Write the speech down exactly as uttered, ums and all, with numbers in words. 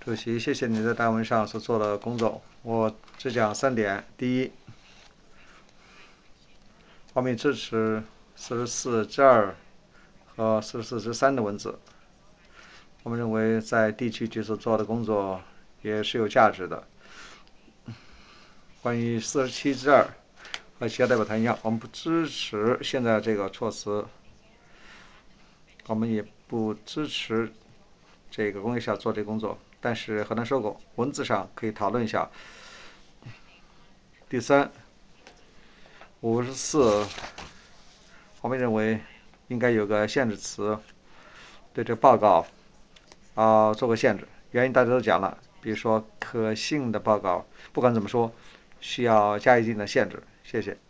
主席，谢谢你在大文上所做的工作。我只讲三点：第一，方面支持四十四之二和四十四之三的文字。我们认为在地区局所做的工作也是有价值的。关于四十七之二和其他代表团一样，我们不支持现在这个措辞，我们也不支持这个工业下做这个工作。但是河南收购文字上可以讨论一下。第三，五十四，我们认为应该有个限制词，对这报告啊、呃、做个限制。原因大家都讲了，比如说可信的报告，不管怎么说，需要加一定的限制。谢谢。